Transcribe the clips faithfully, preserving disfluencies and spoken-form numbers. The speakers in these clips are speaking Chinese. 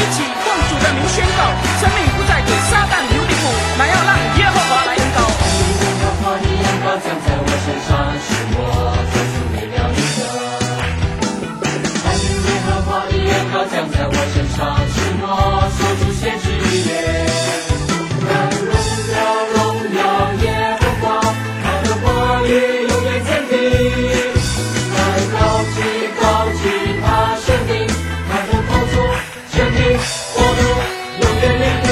一起用主的名宣告，生命不再给撒旦留地步，乃要让耶和华来恩膏。 耶和华的恩膏降在我身上，使我做出美妙的歌。但愿耶和华的恩膏降在我身上，使我说出先知的言。但荣耀荣耀耶和华，他的话语永远坚定。但高举高举他生命，他的宝座生命国度永远立定。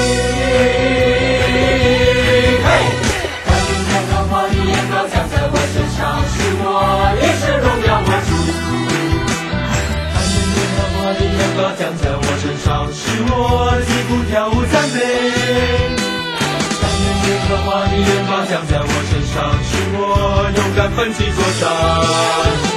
嘿！但愿耶和华的恩膏降在我身上，使我一生荣耀我主。但愿耶和华的恩膏降在我身上，使我击鼓跳舞赞美。但愿耶和华的恩膏降在我身上，使我勇敢奋起作战。